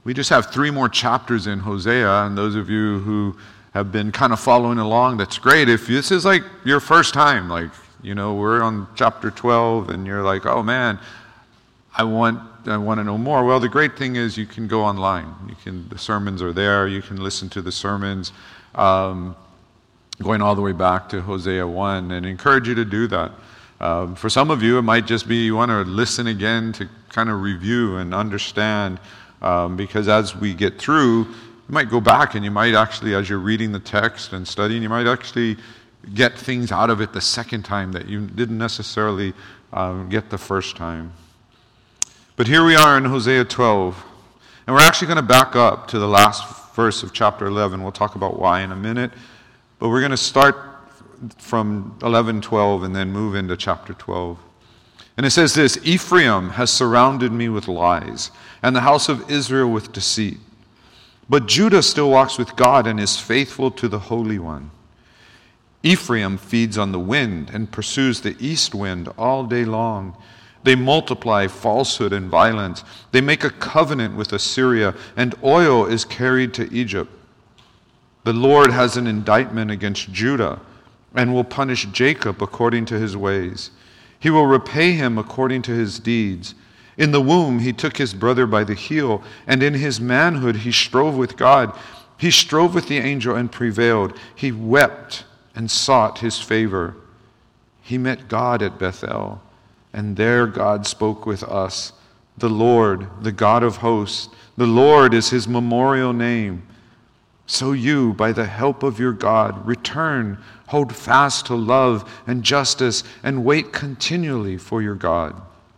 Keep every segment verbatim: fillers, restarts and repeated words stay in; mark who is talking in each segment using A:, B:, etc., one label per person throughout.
A: We just have three more chapters in Hosea, and those of you who have been kind of following along, that's great. If this is like your first time, like, you know, we're on chapter twelve, and you're like, oh man, I want I want to know more. Well, the great thing is you can go online. You can the sermons are there. You can listen to the sermons, um, going all the way back to Hosea one, and I encourage you to do that. Um, for some of you, it might just be you want to listen again to kind of review and understand. Um, because as we get through, you might go back and you might actually, as you're reading the text and studying, you might actually get things out of it the second time that you didn't necessarily um, get the first time. But here we are in Hosea twelve, and we're actually going to back up to the last verse of chapter eleven. We'll talk about why in a minute, but we're going to start from eleven, twelve, and then move into chapter twelve. And it says this, Ephraim has surrounded me with lies, and the house of Israel with deceit. But Judah still walks with God and is faithful to the Holy One. Ephraim feeds on the wind and pursues the east wind all day long. They multiply falsehood and violence. They make a covenant with Assyria, and oil is carried to Egypt. The Lord has an indictment against Judah and will punish Jacob according to his ways. He will repay him according to his deeds. In the womb he took his brother by the heel, and in his manhood he strove with God. He strove with the angel and prevailed. He wept and sought his favor. He met God at Bethel, and there God spoke with us. The Lord, the God of hosts, the Lord is his memorial name. So you, by the help of your God, return, hold fast to love and justice, and wait continually for your God.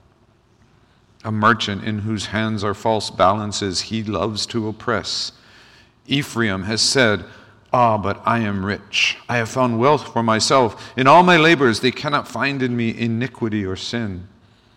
A: A merchant in whose hands are false balances, he loves to oppress. Ephraim has said, Ah, but I am rich. I have found wealth for myself. In all my labors they cannot find in me iniquity or sin.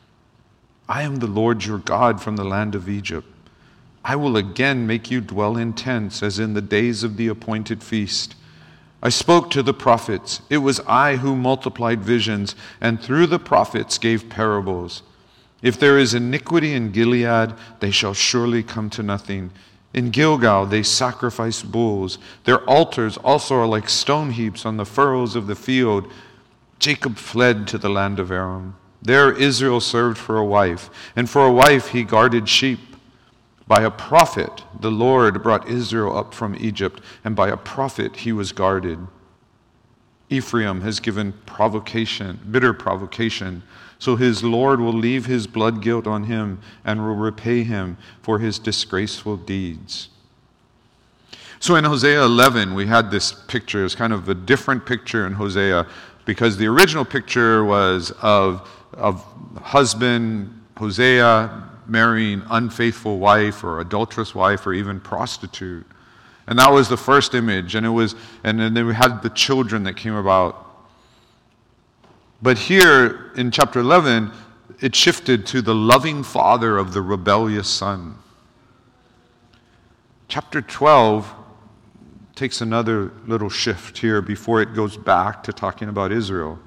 A: I am the Lord your God from the land of Egypt. I will again make you dwell in tents as in the days of the appointed feast. I spoke to the prophets. It was I who multiplied visions, and through the prophets gave parables. If there is iniquity in Gilead, they shall surely come to nothing. In Gilgal they sacrifice bulls. Their altars also are like stone heaps on the furrows of the field. Jacob fled to the land of Aram. There Israel served for a wife, and for a wife he guarded sheep. By a prophet the Lord brought Israel up from Egypt, and by a prophet he was guarded. Ephraim has given provocation, bitter provocation, so his Lord will leave his blood guilt on him and will repay him for his disgraceful deeds. So in Hosea eleven, we had this picture. It was kind of a different picture in Hosea, because the original picture was of, of husband Hosea marrying unfaithful wife or adulterous wife or even prostitute. And that was the first image, and it was, and then we had the children that came about. But here in chapter eleven, it shifted to the loving father of the rebellious son. Chapter twelve takes another little shift here before it goes back to talking about Israel.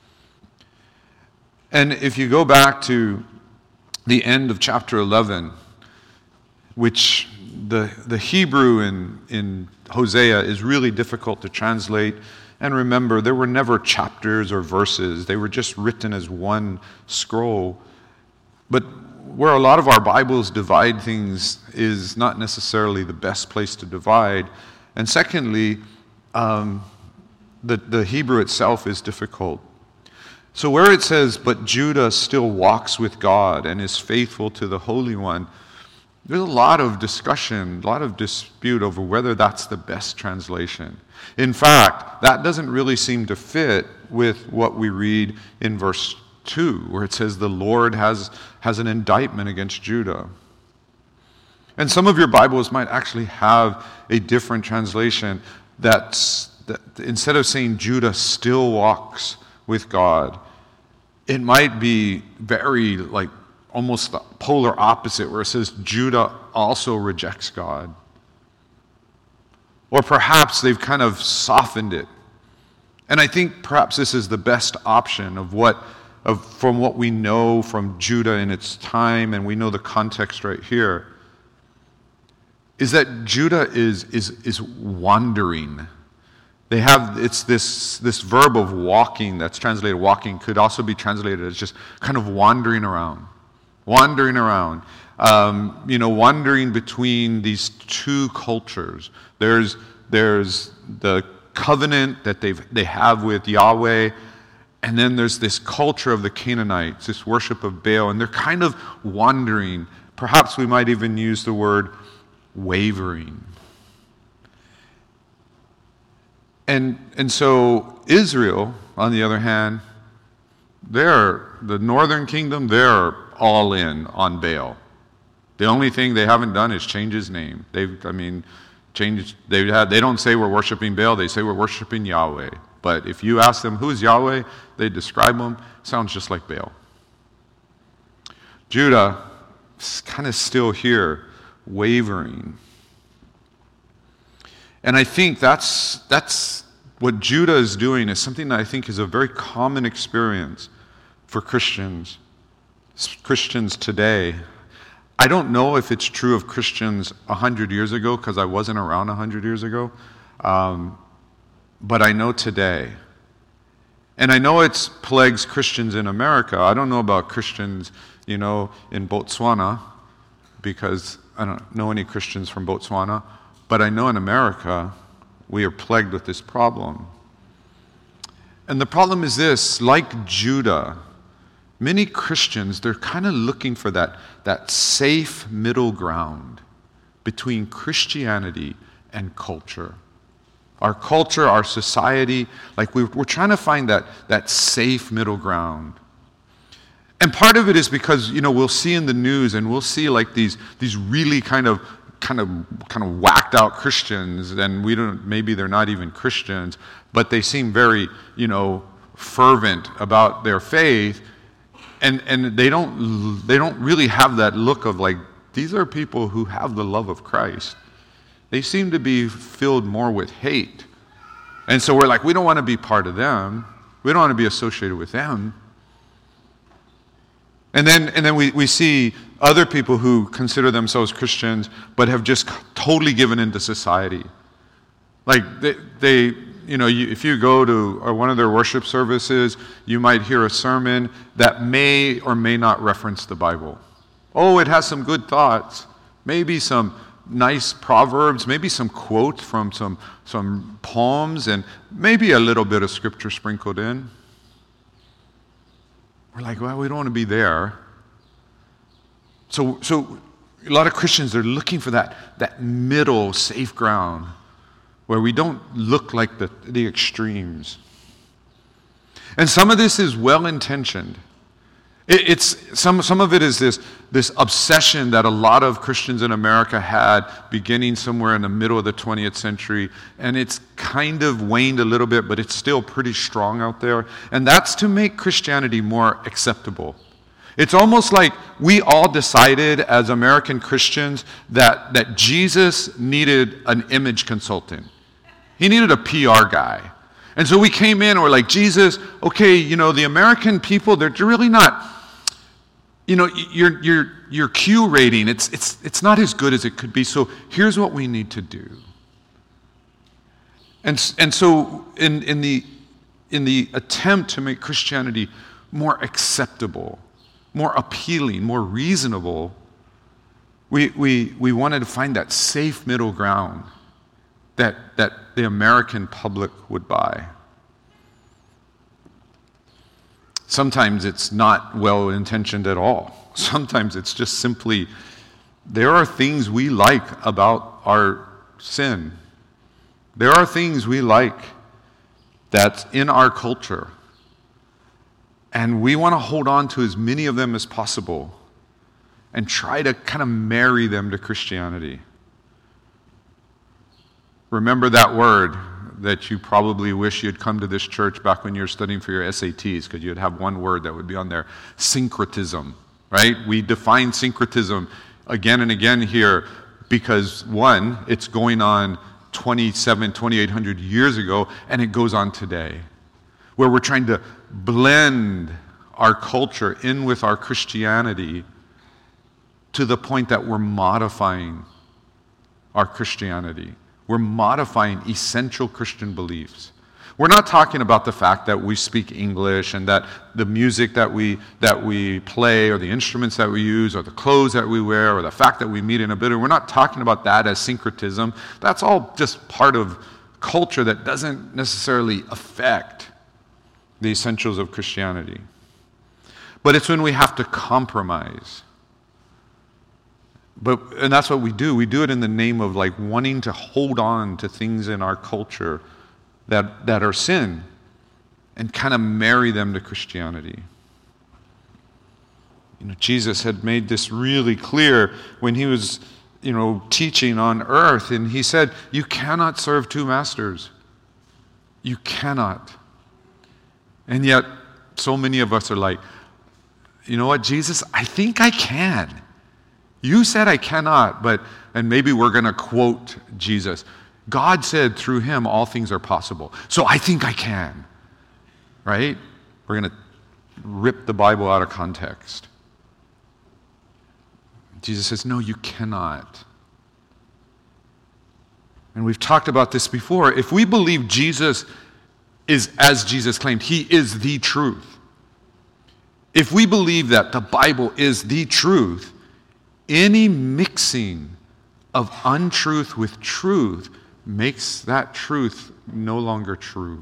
A: And if you go back to the end of chapter eleven, which the, the Hebrew in, in Hosea is really difficult to translate. And remember, there were never chapters or verses. They were just written as one scroll. But where a lot of our Bibles divide things is not necessarily the best place to divide. And secondly, um, the, the Hebrew itself is difficult. So where it says, but Judah still walks with God and is faithful to the Holy One, there's a lot of discussion, a lot of dispute over whether that's the best translation. In fact, that doesn't really seem to fit with what we read in verse two, where it says the Lord has, has an indictment against Judah. And some of your Bibles might actually have a different translation that's, that instead of saying Judah still walks with God, it might be very like almost the polar opposite, where it says Judah also rejects God. Or perhaps they've kind of softened it. And I think perhaps this is the best option of what, of from what we know from Judah in its time, and we know the context right here. is that Judah is, is, is wandering. They have, it's this, this verb of walking that's translated walking could also be translated as just kind of wandering around. Wandering around. Um, you know, wandering between these two cultures. There's, there's the covenant that they've, they have with Yahweh, and then there's this culture of the Canaanites, this worship of Baal, and they're kind of wandering. Perhaps we might even use the word wavering. And, and so Israel, on the other hand, they're, the northern kingdom, they're all in on Baal. The only thing they haven't done is change his name. They've, I mean, changed, they had, they don't say we're worshiping Baal, they say we're worshiping Yahweh. But if you ask them, who's Yahweh? They describe him, sounds just like Baal. Judah is kind of still here, wavering. And I think that's, that's what Judah is doing is something that I think is a very common experience for Christians, Christians today. I don't know if it's true of Christians a hundred years ago because I wasn't around a hundred years ago, um, but I know today. And I know it's plagues Christians in America. I don't know about Christians, you know, in Botswana because I don't know any Christians from Botswana. But I know in America, we are plagued with this problem. And the problem is this, like Judah, many Christians, they're kind of looking for that, that safe middle ground between Christianity and culture. Our culture, our society, like we're, we're trying to find that, that safe middle ground. And part of it is because, you know, we'll see in the news and we'll see like these, these really kind of kind of kind of whacked out Christians, and we don't, maybe they're not even Christians, but they seem very, you know, fervent about their faith, and and they don't they don't really have that look of like, these are people who have the love of Christ. They seem to be filled more with hate. And so we're like, we don't want to be part of them. We don't want to be associated with them. And then and then we, we see other people who consider themselves Christians but have just totally given into society. Like they, they you know, you, if you go to one of their worship services, you might hear a sermon that may or may not reference the Bible. Oh, it has some good thoughts, maybe some nice proverbs, maybe some quotes from some, some poems, and maybe a little bit of scripture sprinkled in. We're like, well, we don't want to be there. So, so a lot of Christians, they're looking for that, that middle safe ground where we don't look like the, the extremes. And some of this is well-intentioned. It, it's some, some of it is this, this obsession that a lot of Christians in America had beginning somewhere in the middle of the twentieth century, and it's kind of waned a little bit, but it's still pretty strong out there. And that's to make Christianity more acceptable. It's almost like we all decided as American Christians that, that Jesus needed an image consultant. He needed a P R guy. And so we came in and we're like, Jesus, okay, you know, the American people, they're really not, you know, your your your Q rating, it's it's it's not as good as it could be. So here's what we need to do. And and so in in the in the attempt to make Christianity more acceptable, more appealing, more reasonable, we we we wanted to find that safe middle ground that that the American public would buy. Sometimes it's not well-intentioned at all. Sometimes it's just simply, there are things we like about our sin. There are things we like that's in our culture. And we want to hold on to as many of them as possible and try to kind of marry them to Christianity. Remember that word that you probably wish you had come to this church back when you were studying for your S A Ts, because you'd have one word that would be on there, syncretism, right? We define syncretism again and again here because, one, it's going on twenty-seven, twenty-eight hundred years ago, and it goes on today, where we're trying to blend our culture in with our Christianity to the point that we're modifying our Christianity. We're modifying essential Christian beliefs. We're not talking about the fact that we speak English and that the music that we that we play or the instruments that we use or the clothes that we wear or the fact that we meet in a building. We're not talking about that as syncretism. That's all just part of culture that doesn't necessarily affect the essentials of Christianity. But it's when we have to compromise. But and that's what we do. We do it in the name of like wanting to hold on to things in our culture that, that are sin and kind of marry them to Christianity. You know, Jesus had made this really clear when he was, you know, teaching on earth, and he said, you cannot serve two masters. You cannot. And yet, so many of us are like, you know what, Jesus, I think I can. You said I cannot, but, and maybe we're going to quote Jesus. God said through him all things are possible. So I think I can. Right? We're going to rip the Bible out of context. Jesus says, no, you cannot. And we've talked about this before. If we believe Jesus is, as Jesus claimed, he is the truth. If we believe that the Bible is the truth, any mixing of untruth with truth makes that truth no longer true.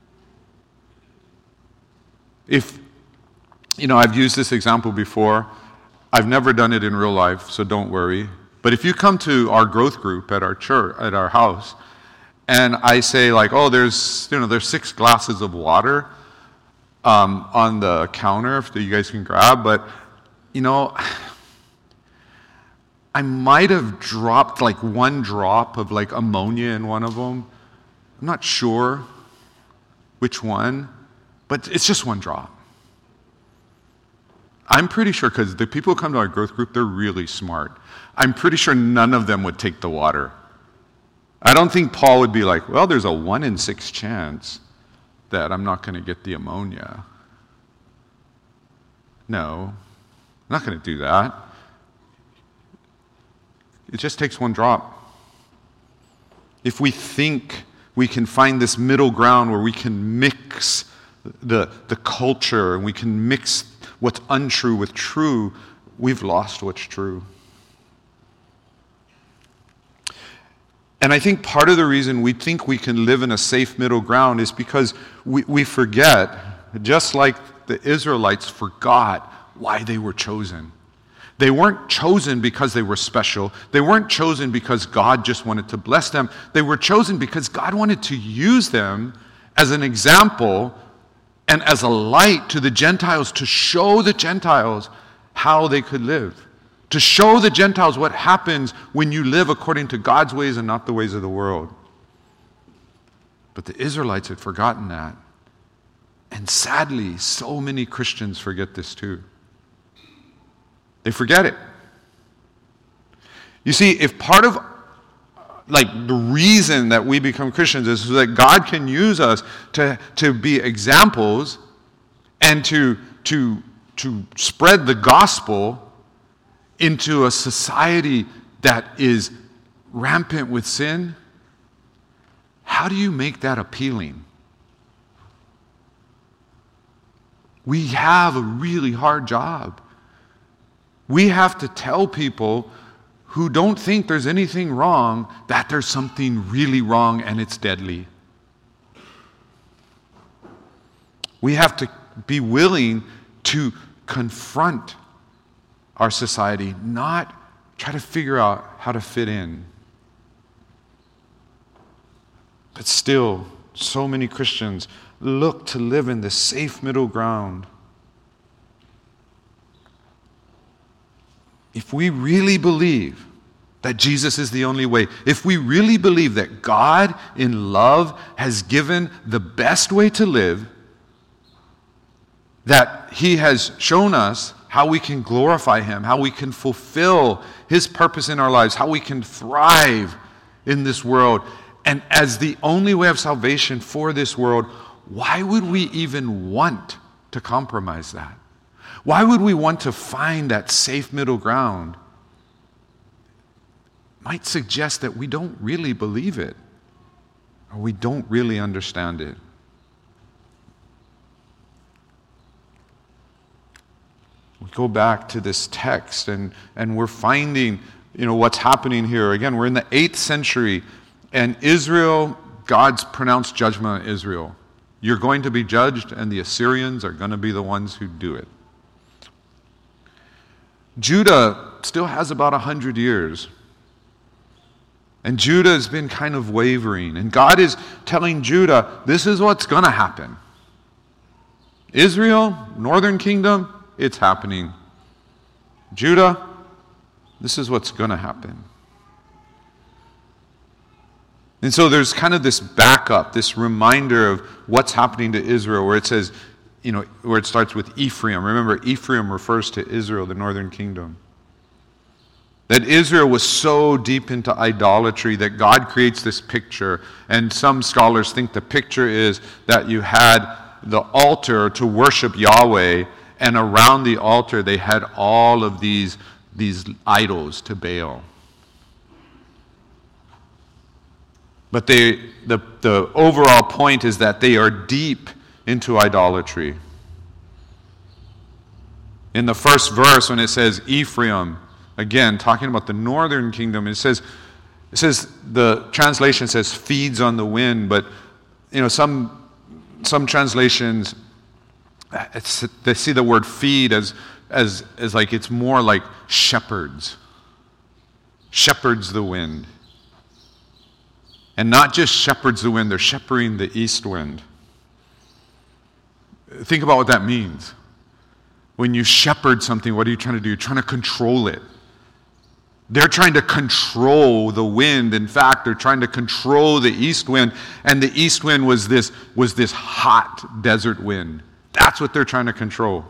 A: If, you know, I've used this example before. I've never done it in real life, so don't worry. But if you come to our growth group at our church, at our house, and I say like, oh, there's, you know, there's six glasses of water um, on the counter that you guys can grab, but, you know, I might have dropped like one drop of like ammonia in one of them. I'm not sure which one, but it's just one drop. I'm pretty sure, because the people who come to our growth group, they're really smart. I'm pretty sure none of them would take the water. I don't think Paul would be like, well, there's a one in six chance that I'm not going to get the ammonia. No, I'm not going to do that. It just takes one drop. If we think we can find this middle ground where we can mix the, the culture and we can mix what's untrue with true, we've lost what's true. And I think part of the reason we think we can live in a safe middle ground is because we, we forget, just like the Israelites forgot why they were chosen. They weren't chosen because they were special. They weren't chosen because God just wanted to bless them. They were chosen because God wanted to use them as an example and as a light to the Gentiles, to show the Gentiles how they could live. To show the Gentiles what happens when you live according to God's ways and not the ways of the world. But the Israelites had forgotten that. And sadly, so many Christians forget this too. They forget it. You see, if part of like the reason that we become Christians is so that God can use us to, to be examples and to, to, to spread the gospel into a society that is rampant with sin, how do you make that appealing? We have a really hard job. We have to tell people who don't think there's anything wrong that there's something really wrong and it's deadly. We have to be willing to confront our society, not try to figure out how to fit in. But still, so many Christians look to live in the safe middle ground. If we really believe that Jesus is the only way, if we really believe that God in love has given the best way to live, that he has shown us how we can glorify him, how we can fulfill his purpose in our lives, how we can thrive in this world, and as the only way of salvation for this world, why would we even want to compromise that? Why would we want to find that safe middle ground might suggest that we don't really believe it, or we don't really understand it. We go back to this text, and, and we're finding, you know, what's happening here. Again, we're in the eighth century, and Israel, God's pronounced judgment on Israel. You're going to be judged, and the Assyrians are going to be the ones who do it. Judah still has about a hundred years. And Judah has been kind of wavering. And God is telling Judah, this is what's going to happen. Israel, northern kingdom, it's happening. Judah, this is what's going to happen. And so there's kind of this backup, this reminder of what's happening to Israel, where it says, you know, where it starts with Ephraim. Remember, Ephraim refers to Israel, the northern kingdom. That Israel was so deep into idolatry that God creates this picture. And some scholars think the picture is that you had the altar to worship Yahweh, and around the altar they had all of these, these idols to Baal. But they, the, the overall point is that they are deep into idolatry. In the first verse, when it says Ephraim, again, talking about the northern kingdom, it says, it says the translation says feeds on the wind, but you know, some some translations it's, they see the word feed as as as like it's more like shepherds, shepherds the wind. And not just shepherds the wind, they're shepherding the east wind. Think about what that means. When you shepherd something, what are you trying to do? You're trying to control it. They're trying to control the wind. In fact, they're trying to control the east wind. And the east wind was this, was this hot desert wind. That's what they're trying to control.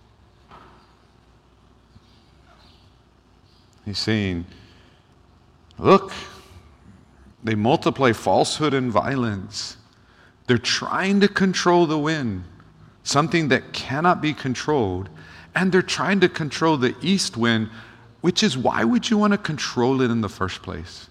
A: He's saying, look, they multiply falsehood and violence. They're trying to control the wind, something that cannot be controlled. And they're trying to control the east wind, which is, why would you want to control it in the first place?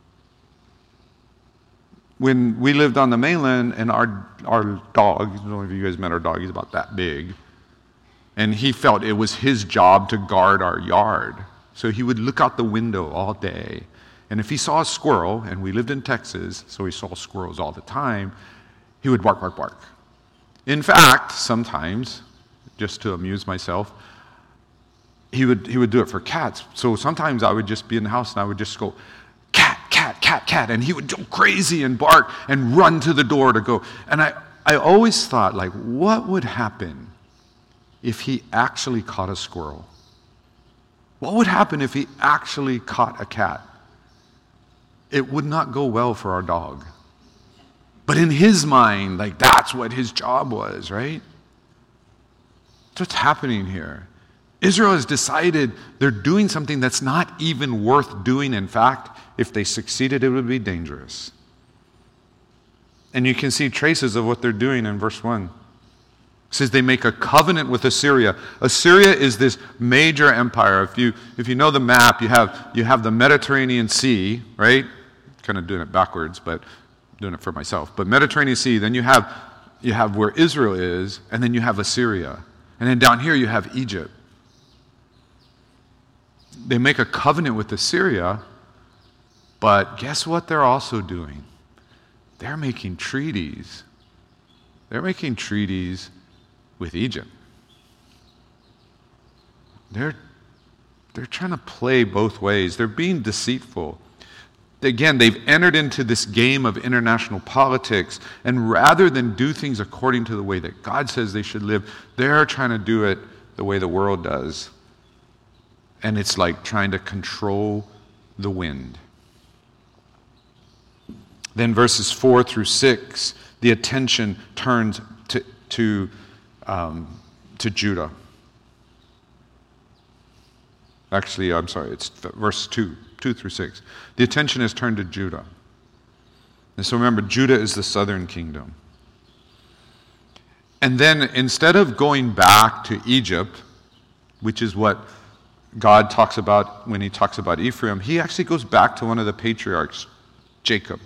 A: When we lived on the mainland, and our, our dog, I don't know if you guys met our dog, he's about that big, and he felt it was his job to guard our yard. So he would look out the window all day. And if he saw a squirrel, and we lived in Texas, so he saw squirrels all the time, he would bark, bark, bark. In fact, sometimes, just to amuse myself, he would he would do it for cats. So sometimes I would just be in the house and I would just go, cat, cat, cat, cat, and he would go crazy and bark and run to the door to go. And I, I always thought, like, what would happen if he actually caught a squirrel? What would happen if he actually caught a cat? It would not go well for our dog. But in his mind, like, that's what his job was, right? That's what's happening here. Israel has decided they're doing something that's not even worth doing. In fact, if they succeeded, it would be dangerous. And you can see traces of what they're doing in verse one. It says they make a covenant with Assyria. Assyria is this major empire. If you if you know the map, you have you have the Mediterranean Sea, right? Kind of doing it backwards, but doing it for myself. But Mediterranean Sea, then you have you have where Israel is, and then you have Assyria. And then down here you have Egypt. They make a covenant with Assyria, but guess what they're also doing? They're making treaties. They're making treaties with Egypt. They're, they're trying to play both ways. They're being deceitful. Again, they've entered into this game of international politics, and rather than do things according to the way that God says they should live, they're trying to do it the way the world does. And it's like trying to control the wind. Then verses four through six, the attention turns to, to, um, to Judah. Actually, I'm sorry, it's verse two, two through six. The attention is turned to Judah. And so remember, Judah is the southern kingdom. And then instead of going back to Egypt, which is what God talks about, when he talks about Ephraim, he actually goes back to one of the patriarchs, Jacob.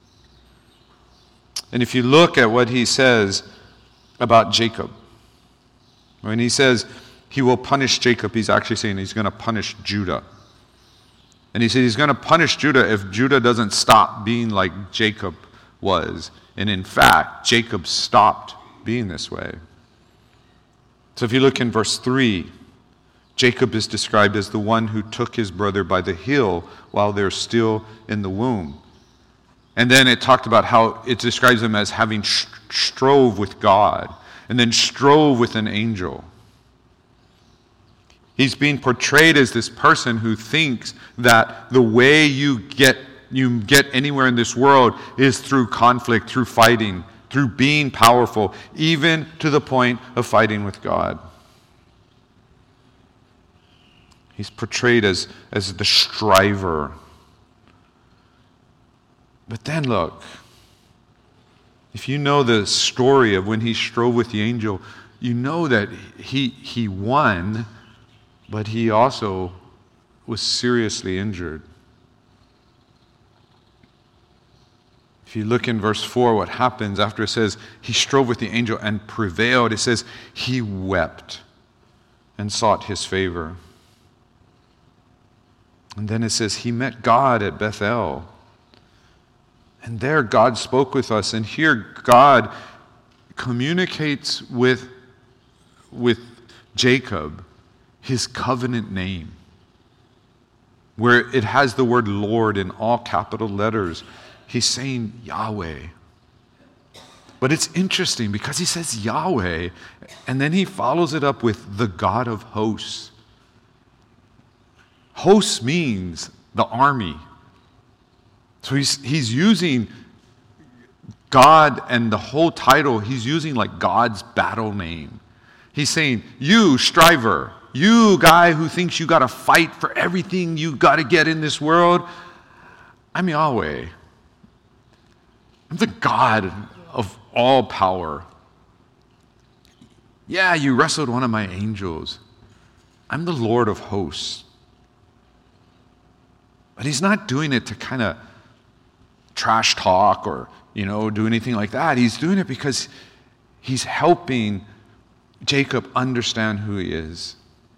A: And if you look at what he says about Jacob, when he says he will punish Jacob, he's actually saying he's going to punish Judah. And he said he's going to punish Judah if Judah doesn't stop being like Jacob was. And in fact, Jacob stopped being this way. So if you look in verse three, Jacob is described as the one who took his brother by the heel while they're still in the womb. And then it talked about how it describes him as having strove with God and then strove with an angel. He's being portrayed as this person who thinks that the way you get you get anywhere in this world is through conflict, through fighting, through being powerful, even to the point of fighting with God. He's portrayed as, as the striver. But then look, if you know the story of when he strove with the angel, you know that he, he won, but he also was seriously injured. If you look in verse four, what happens after it says he strove with the angel and prevailed, it says he wept and sought his favor. And then it says he met God at Bethel. And there God spoke with us. And here God communicates with, with Jacob his covenant name, where it has the word Lord in all capital letters. He's saying Yahweh. But it's interesting because he says Yahweh, and then he follows it up with the God of hosts. Hosts means the army. So he's, he's using God and the whole title, he's using like God's battle name. He's saying, you striver, you guy who thinks you got to fight for everything you got to get in this world, I'm Yahweh. I'm the God of all power. Yeah, you wrestled one of my angels. I'm the Lord of hosts. But he's not doing it to kind of trash talk or, you know, do anything like that. He's doing it because he's helping Jacob understand who he is.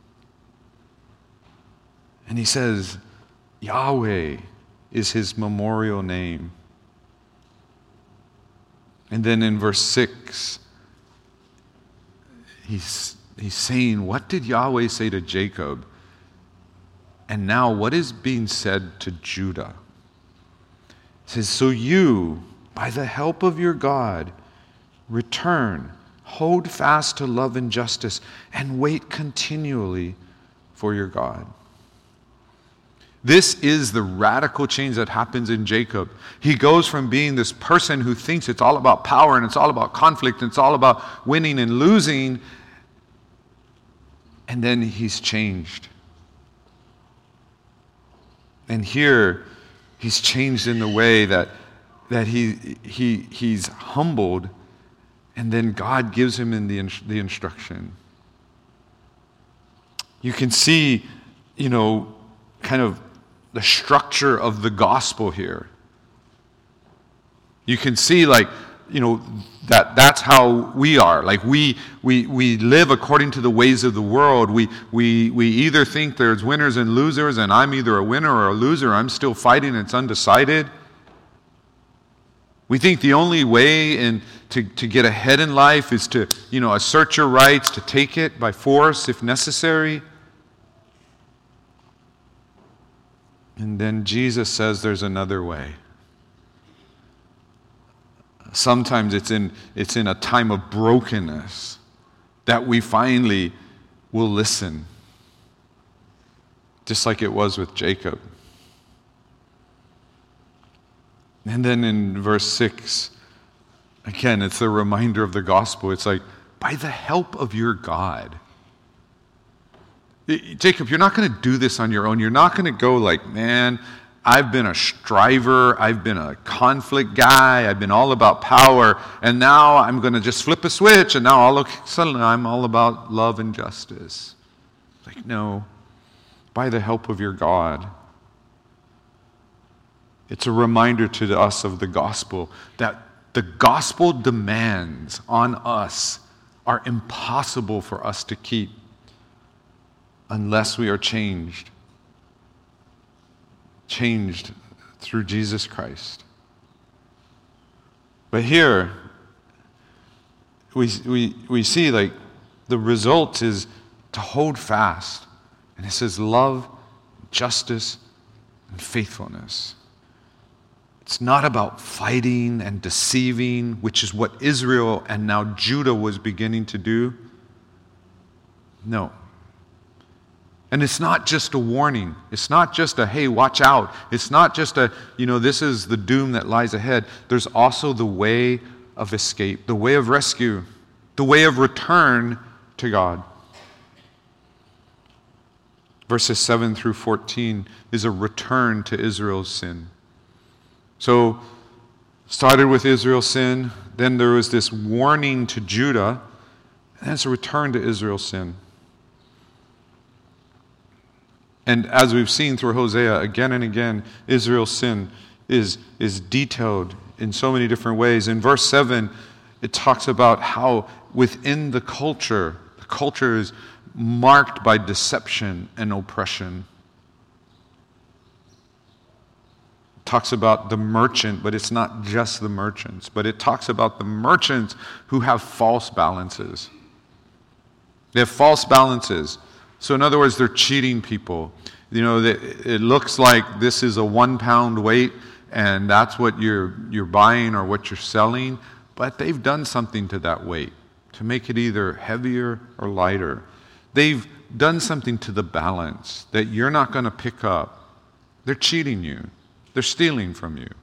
A: And he says, Yahweh is his memorial name. And then in verse six, he's, he's saying, what did Yahweh say to Jacob? And now what is being said to Judah? It says, so you, by the help of your God, return, hold fast to love and justice, and wait continually for your God. This is the radical change that happens in Jacob. He goes from being this person who thinks it's all about power and it's all about conflict and it's all about winning and losing, and then he's changed. And here, he's changed in the way that, that he, he, he's humbled, and then God gives him in the, the instruction. You can see, you know, kind of the structure of the gospel here. You can see, like, you know, that that's how we are. Like we we we live according to the ways of the world. We we we either think there's winners and losers, and I'm either a winner or a loser. I'm still fighting, it's undecided. We think the only way in to, to get ahead in life is to, you know, assert your rights, to take it by force if necessary. And then Jesus says there's another way. Sometimes it's in, it's in a time of brokenness that we finally will listen. Just like it was with Jacob. And then in verse six, again, it's a reminder of the gospel. It's like, by the help of your God. Jacob, you're not going to do this on your own. You're not going to go like, man, I've been a striver, I've been a conflict guy, I've been all about power, and now I'm going to just flip a switch, and now all of, suddenly I'm all about love and justice. Like, no, by the help of your God. It's a reminder to us of the gospel that the gospel demands on us are impossible for us to keep unless we are changed. Changed through Jesus Christ. But here, we, we, we see like the result is to hold fast. And it says love, justice, and faithfulness. It's not about fighting and deceiving, which is what Israel and now Judah was beginning to do. No. And it's not just a warning. It's not just a, hey, watch out. It's not just a, you know, this is the doom that lies ahead. There's also the way of escape, the way of rescue, the way of return to God. Verses seven through fourteen is a return to Israel's sin. So, started with Israel's sin, then there was this warning to Judah, and then it's a return to Israel's sin. And as we've seen through Hosea again and again, Israel's sin is, is detailed in so many different ways. In verse seven, it talks about how within the culture, the culture is marked by deception and oppression. Talks about the merchant, but it's not just the merchants, but it talks about the merchants who have false balances. They have false balances. So in other words, they're cheating people. You know, it looks like this is a one pound weight and that's what you're you're buying or what you're selling, but they've done something to that weight to make it either heavier or lighter. They've done something to the balance that you're not going to pick up. They're cheating you. They're stealing from you.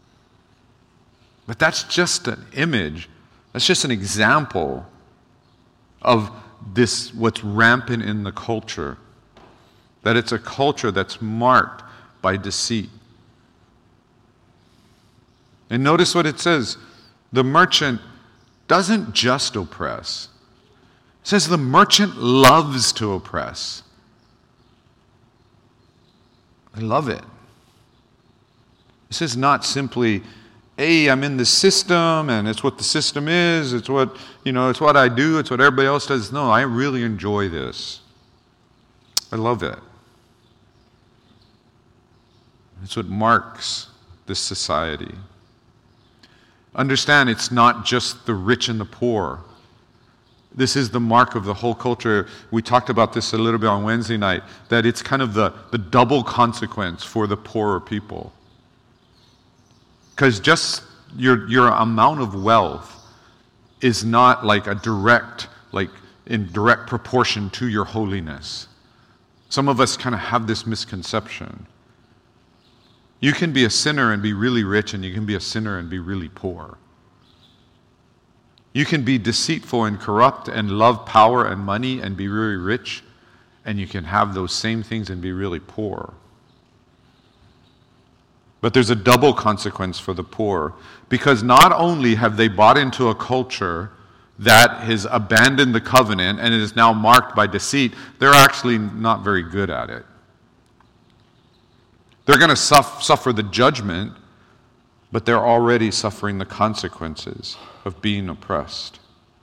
A: But that's just an image. That's just an example of this, what's rampant in the culture. That it's a culture that's marked by deceit. And notice what it says. The merchant doesn't just oppress. It says the merchant loves to oppress. I love it. This is not simply, hey, I'm in the system and it's what the system is, it's what, you know, it's what I do, it's what everybody else does. No, I really enjoy this. I love it. It's what marks this society. Understand, it's not just the rich and the poor. This is the mark of the whole culture. We talked about this a little bit on Wednesday night, that it's kind of the, the double consequence for the poorer people. Because just your your amount of wealth is not like a direct, like in direct proportion to your holiness. Some of us kind of have this misconception. You can be a sinner and be really rich, and you can be a sinner and be really poor. You can be deceitful and corrupt and love power and money and be really rich, and you can have those same things and be really poor. But there's a double consequence for the poor, because not only have they bought into a culture that has abandoned the covenant and it is now marked by deceit, they're actually not very good at it. They're going to suffer, suffer the judgment, but they're already suffering the consequences of being oppressed.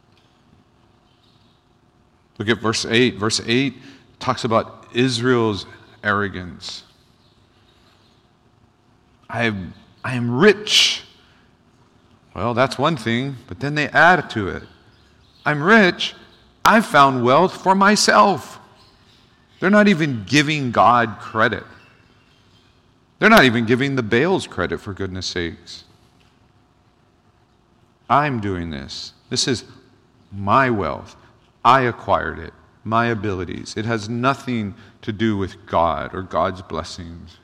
A: Look at verse eight. Verse eight talks about Israel's arrogance. I am, I am rich. Well, that's one thing, but then they add to it. I'm rich. I've found wealth for myself. They're not even giving God credit. They're not even giving the Baals credit, for goodness sakes. I'm doing this. This is my wealth. I acquired it. My abilities. It has nothing to do with God or God's blessings.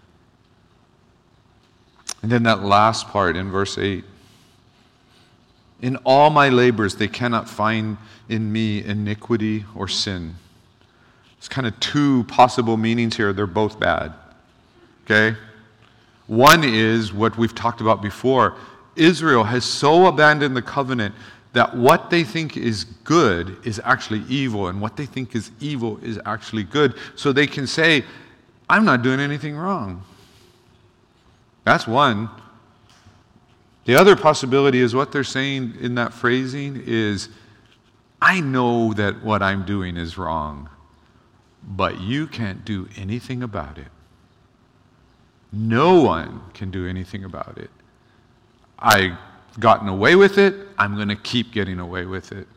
A: And then that last part in verse eight. In all my labors, they cannot find in me iniquity or sin. It's kind of two possible meanings here. They're both bad. Okay? One is what we've talked about before. Israel has so abandoned the covenant that what they think is good is actually evil, and what they think is evil is actually good. So they can say, I'm not doing anything wrong. That's one. The other possibility is what they're saying in that phrasing is, I know that what I'm doing is wrong, but you can't do anything about it. No one can do anything about it. I've gotten away with it. I'm going to keep getting away with it.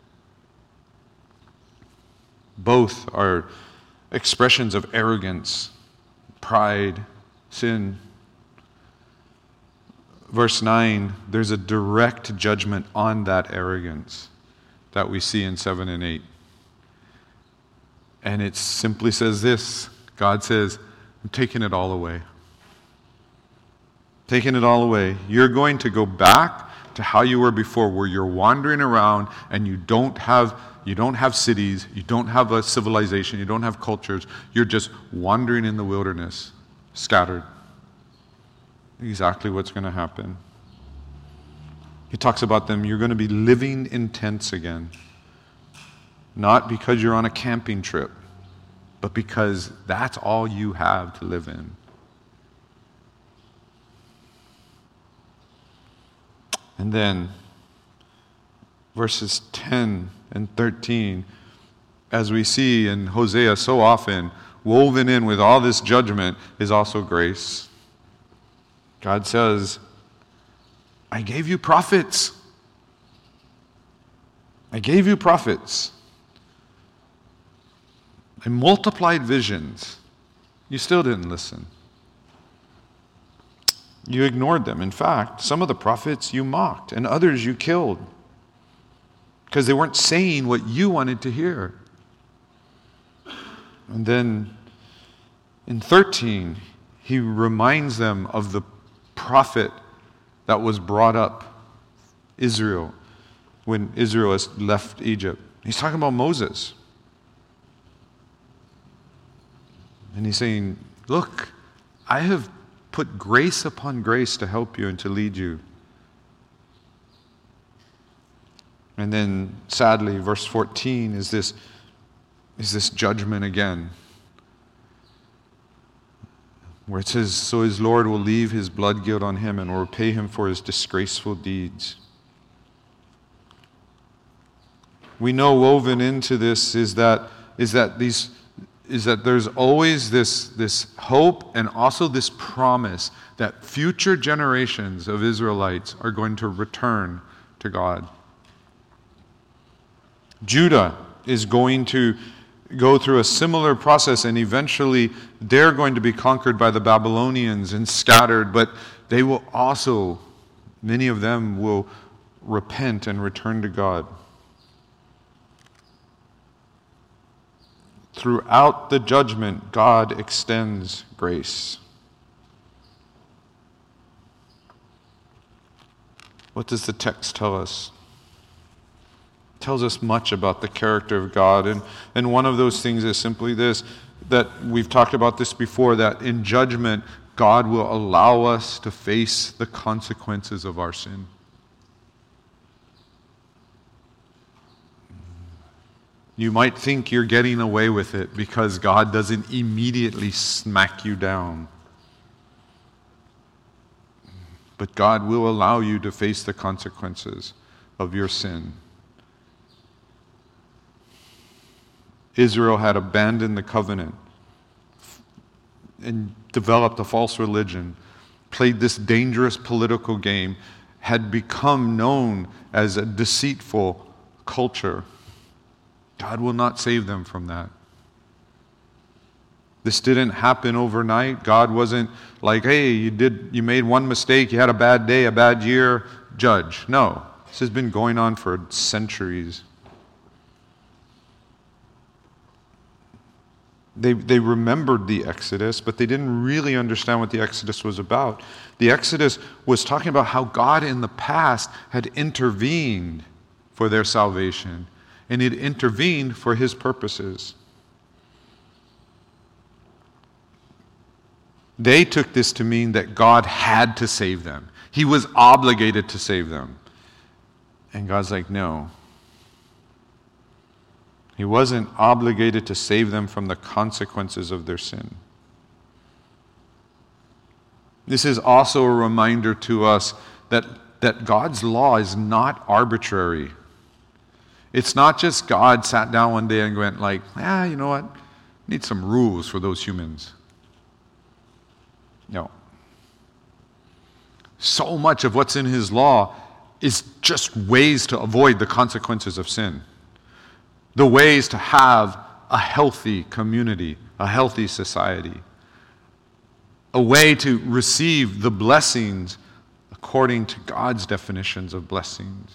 A: Both are expressions of arrogance, pride, sin. Verse nine, there's a direct judgment on that arrogance that we see in seven and eight. And it simply says this. God says, I'm taking it all away. Taking it all away. You're going to go back to how you were before, where you're wandering around and you don't have you don't have cities, you don't have a civilization, you don't have cultures. You're just wandering in the wilderness, scattered. Exactly what's going to happen. He talks about them, you're going to be living in tents again. Not because you're on a camping trip, but because that's all you have to live in. And then verses ten and thirteen, as we see in Hosea so often, woven in with all this judgment is also grace. God says, I gave you prophets. I gave you prophets. I multiplied visions. You still didn't listen. You ignored them. In fact, some of the prophets you mocked, and others you killed because they weren't saying what you wanted to hear. And then in thirteen, he reminds them of the prophet that was brought up, Israel, when Israel has left Egypt. He's talking about Moses. And he's saying, look, I have put grace upon grace to help you and to lead you. And then, sadly, verse fourteen is this, is this judgment again, where it says, so his Lord will leave his blood guilt on him and will repay him for his disgraceful deeds. We know woven into this is that is that these is that there's always this, this hope and also this promise that future generations of Israelites are going to return to God. Judah is going to go through a similar process, and eventually they're going to be conquered by the Babylonians and scattered, but they will also, many of them will repent and return to God. Throughout the judgment, God extends grace. What does the text tell us? It tells us much about the character of God, and, and one of those things is simply this, that we've talked about this before, that in judgment, God will allow us to face the consequences of our sin. You might think you're getting away with it because God doesn't immediately smack you down. But God will allow you to face the consequences of your sin. Israel had abandoned the covenant and developed a false religion, played this dangerous political game, had become known as a deceitful culture. God will not save them from that. This didn't happen overnight. God wasn't like, hey, you did, you made one mistake, you had a bad day, a bad year, judge. No, this has been going on for centuries. They, they remembered the Exodus, but they didn't really understand what the Exodus was about. The Exodus was talking about how God in the past had intervened for their salvation, and He had intervened for His purposes. They took this to mean that God had to save them. He was obligated to save them. And God's like, no. He wasn't obligated to save them from the consequences of their sin. This is also a reminder to us that, that God's law is not arbitrary. It's not just God sat down one day and went like, ah, you know what? Need some rules for those humans. No. So much of what's in his law is just ways to avoid the consequences of sin. The ways to have a healthy community, a healthy society. A way to receive the blessings according to God's definitions of blessings.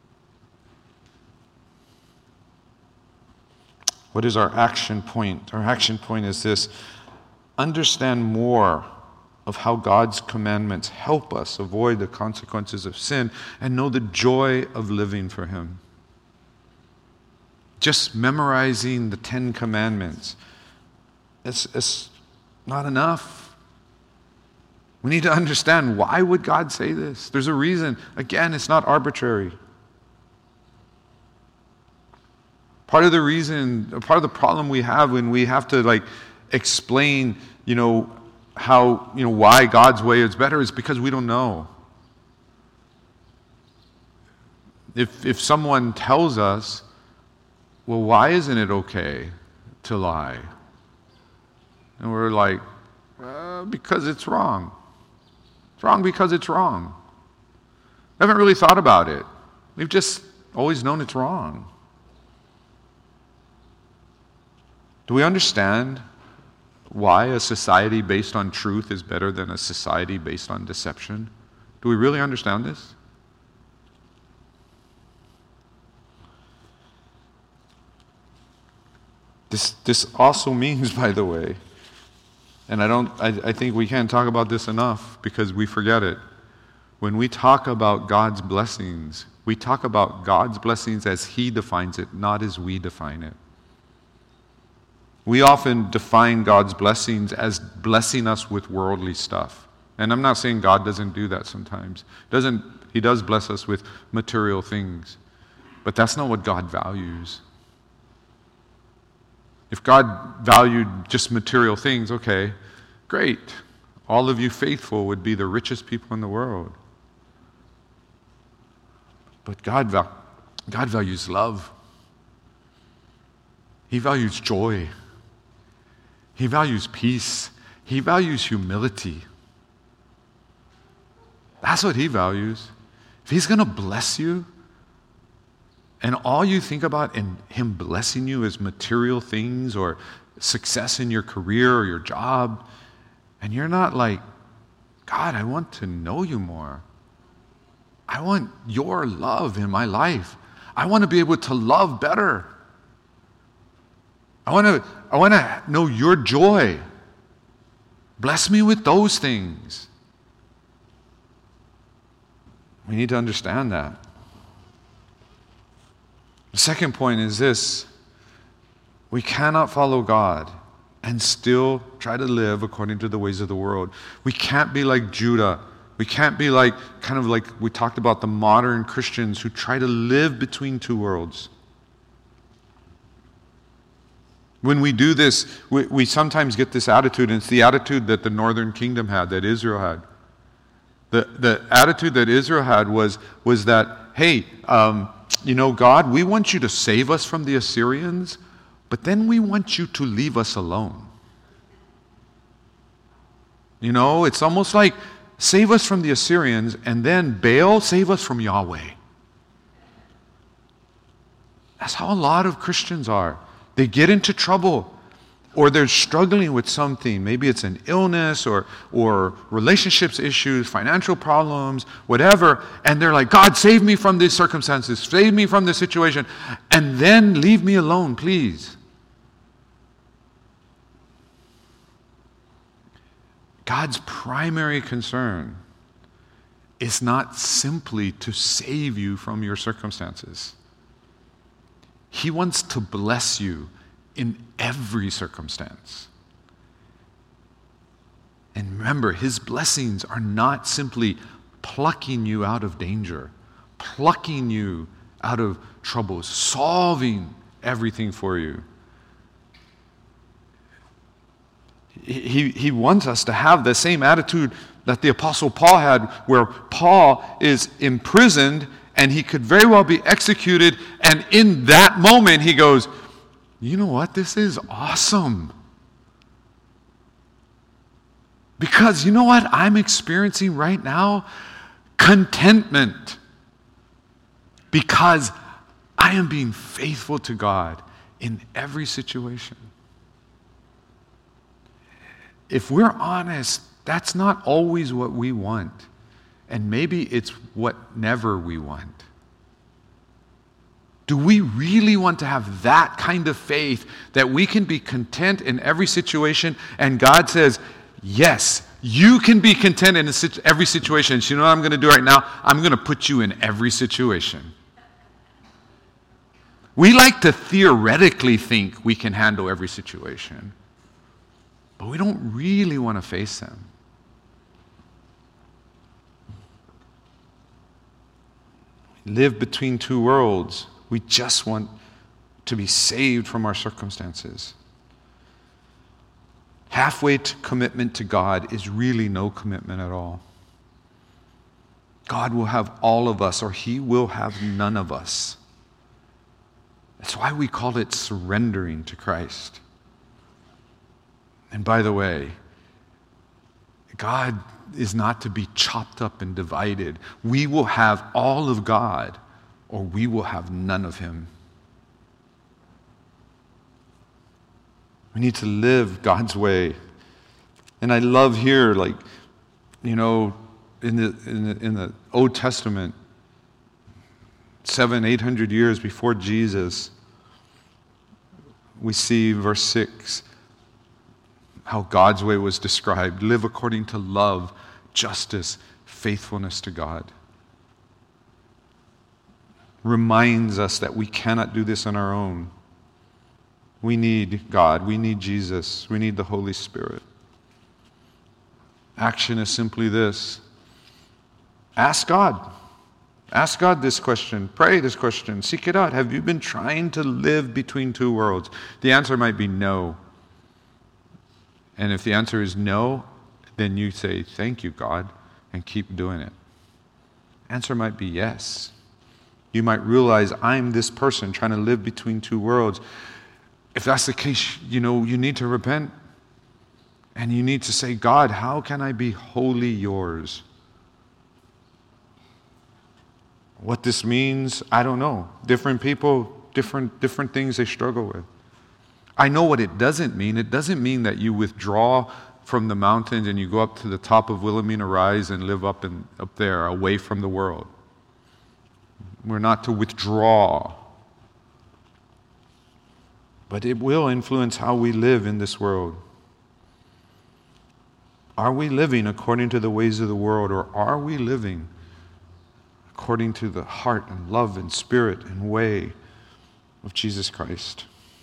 A: What is our action point? Our action point is this: understand more of how God's commandments help us avoid the consequences of sin and know the joy of living for Him. Just memorizing the Ten Commandments, it's, it's not enough. We need to understand, why would God say this? There's a reason. Again, it's not arbitrary. Part of the reason, part of the problem we have when we have to like explain, you know, how, you know, why God's way is better is because we don't know. If if someone tells us, well, why isn't it okay to lie? And we're like, uh, because it's wrong. It's wrong because it's wrong. We haven't really thought about it. We've just always known it's wrong. Do we understand why a society based on truth is better than a society based on deception? Do we really understand this? This this also means, by the way, and I don't I, I think we can't talk about this enough because we forget it. When we talk about God's blessings, we talk about God's blessings as He defines it, not as we define it. We often define God's blessings as blessing us with worldly stuff. And I'm not saying God doesn't do that sometimes. Doesn't He does bless us with material things. But that's not what God values. If God valued just material things, okay, great. All of you faithful would be the richest people in the world. But God, val- God values love. He values joy. He values peace. He values humility. That's what He values. If He's going to bless you, and all you think about in Him blessing you is material things or success in your career or your job, and you're not like, God, I want to know You more. I want Your love in my life. I want to be able to love better. I want to I want to know Your joy. Bless me with those things. We need to understand that. The second point is this: we cannot follow God and still try to live according to the ways of the world. We can't be like Judah. We can't be like, kind of like we talked about, the modern Christians who try to live between two worlds. When we do this, we, we sometimes get this attitude, and it's the attitude that the northern kingdom had, that Israel had. The, the attitude that Israel had was, was that, hey, um, you know, God, we want You to save us from the Assyrians, but then we want You to leave us alone. You know, it's almost like, save us from the Assyrians, and then Baal, save us from Yahweh. That's how a lot of Christians are. They get into trouble, or they're struggling with something. Maybe it's an illness or, or relationships issues, financial problems, whatever. And they're like, God, save me from these circumstances. Save me from this situation. And then leave me alone, please. God's primary concern is not simply to save you from your circumstances. He wants to bless you in every circumstance. And remember, His blessings are not simply plucking you out of danger, plucking you out of troubles, solving everything for you. He, he wants us to have the same attitude that the Apostle Paul had, where Paul is imprisoned and he could very well be executed, and in that moment he goes, you know what, this is awesome. Because you know what I'm experiencing right now? Contentment. Because I am being faithful to God in every situation. If we're honest, that's not always what we want. And maybe it's what never we want. Do we really want to have that kind of faith that we can be content in every situation? And God says, yes, you can be content in every situation. So you know what I'm going to do right now? I'm going to put you in every situation. We like to theoretically think we can handle every situation, but we don't really want to face them. We live between two worlds. We just want to be saved from our circumstances. Halfway to commitment to God is really no commitment at all. God will have all of us, or He will have none of us. That's why we call it surrendering to Christ. And by the way, God is not to be chopped up and divided. We will have all of God, or we will have none of Him. We need to live God's way. And I love here, like, you know, in the in the, in the Old Testament, seven, eight hundred years before Jesus, we see verse six, how God's way was described. Live according to love, justice, faithfulness to God. Reminds us that we cannot do this on our own. We need God. We need Jesus. We need the Holy Spirit. Action is simply this. Ask God. Ask God this question. Pray this question. Seek it out. Have you been trying to live between two worlds? The answer might be no. And if the answer is no, then you say, thank you, God, and keep doing it. Answer might be yes. You might realize, I'm this person trying to live between two worlds. If that's the case, you know, you need to repent. And you need to say, God, how can I be wholly yours? What this means, I don't know. Different people, different, different things they struggle with. I know what it doesn't mean. It doesn't mean that you withdraw from the mountains and you go up to the top of Wilhelmina Rise and live up, in, up there, away from the world. We're not to withdraw. But it will influence how we live in this world. Are we living according to the ways of the world, or are we living according to the heart and love and spirit and way of Jesus Christ?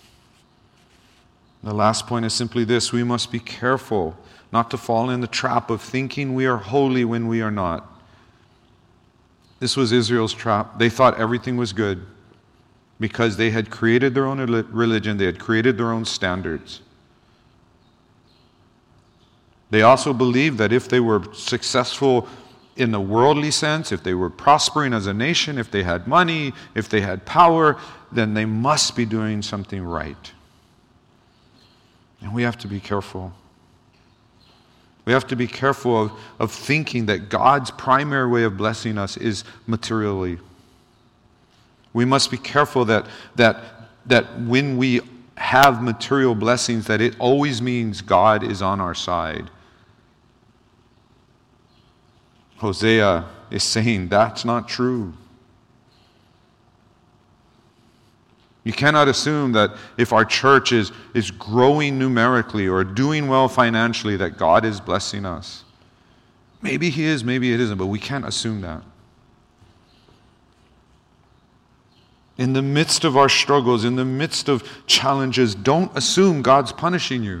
A: The last point is simply this: we must be careful not to fall in the trap of thinking we are holy when we are not. This was Israel's trap. They thought everything was good because they had created their own religion, they had created their own standards. They also believed that if they were successful in the worldly sense, if they were prospering as a nation, if they had money, if they had power, then they must be doing something right. And we have to be careful. We have to be careful of, of thinking that God's primary way of blessing us is materially. We must be careful that, that, that when we have material blessings, that it always means God is on our side. Hosea is saying that's not true. You cannot assume that if our church is, is growing numerically or doing well financially, that God is blessing us. Maybe He is, maybe it isn't, but we can't assume that. In the midst of our struggles, in the midst of challenges, don't assume God's punishing you.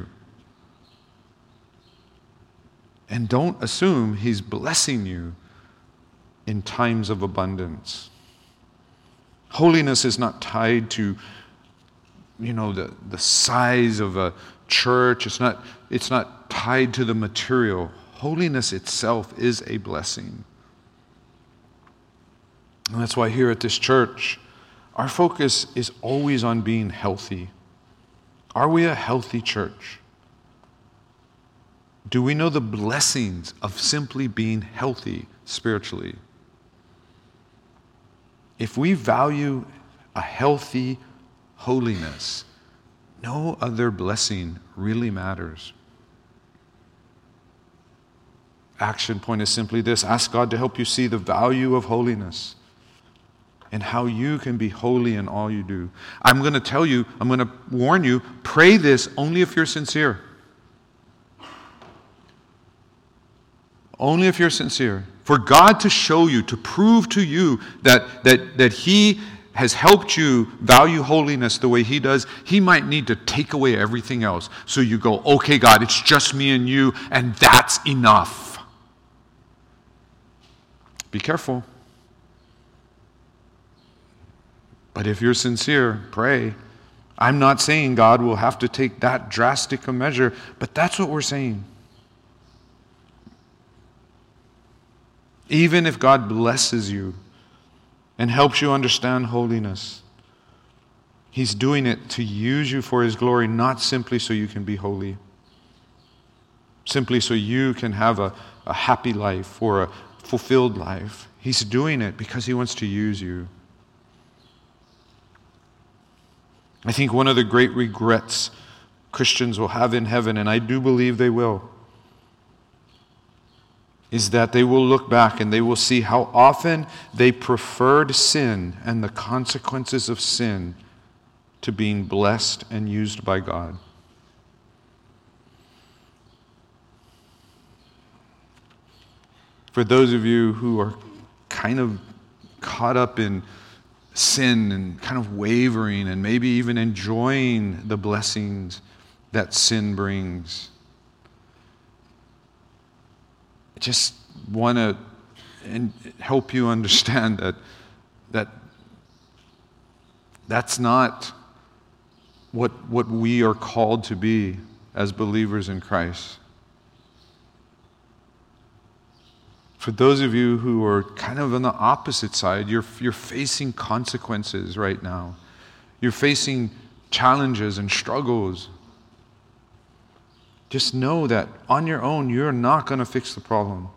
A: And don't assume He's blessing you in times of abundance. Holiness is not tied to, you know, the, the size of a church. It's not, it's not tied to the material. Holiness itself is a blessing. And that's why here at this church, our focus is always on being healthy. Are we a healthy church? Do we know the blessings of simply being healthy spiritually? If we value a healthy holiness, no other blessing really matters. Action point is simply this: ask God to help you see the value of holiness and how you can be holy in all you do. I'm going to tell you, I'm going to warn you, pray this only if you're sincere. Only if you're sincere. For God to show you, to prove to you that, that, that He has helped you value holiness the way He does, He might need to take away everything else. So you go, okay, God, it's just me and you, and that's enough. Be careful. But if you're sincere, pray. I'm not saying God will have to take that drastic a measure, but that's what we're saying. Even if God blesses you and helps you understand holiness, He's doing it to use you for His glory, not simply so you can be holy, simply so you can have a, a happy life or a fulfilled life. He's doing it because He wants to use you. I think one of the great regrets Christians will have in heaven, and I do believe they will, is that they will look back and they will see how often they preferred sin and the consequences of sin to being blessed and used by God. For those of you who are kind of caught up in sin and kind of wavering and maybe even enjoying the blessings that sin brings, I just want to help you understand that that that's not what what we are called to be as believers in Christ. For those of you who are kind of on the opposite side, you're you're facing consequences right now. You're facing challenges and struggles. Just know that on your own, you're not going to fix the problem.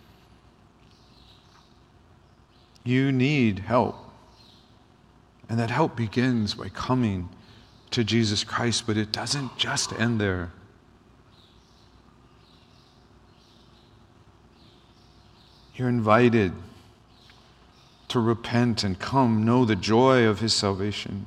A: You need help. And that help begins by coming to Jesus Christ, but it doesn't just end there. You're invited to repent and come know the joy of His salvation.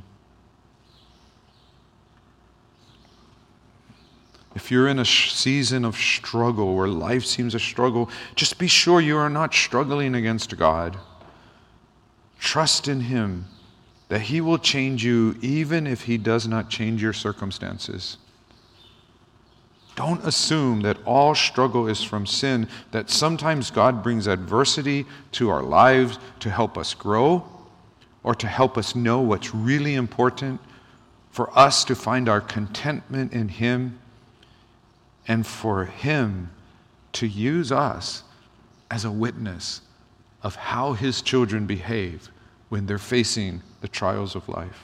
A: If you're in a sh- season of struggle where life seems a struggle, just be sure you are not struggling against God. Trust in Him that He will change you even if He does not change your circumstances. Don't assume that all struggle is from sin, that sometimes God brings adversity to our lives to help us grow or to help us know what's really important, for us to find our contentment in Him, and for Him to use us as a witness of how His children behave when they're facing the trials of life.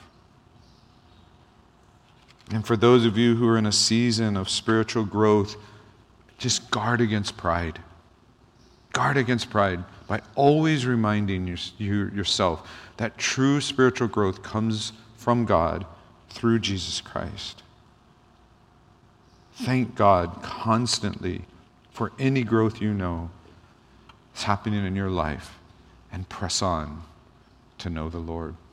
A: And for those of you who are in a season of spiritual growth, just guard against pride. Guard against pride by always reminding your, you, yourself that true spiritual growth comes from God through Jesus Christ. Thank God constantly for any growth you know is happening in your life, and press on to know the Lord.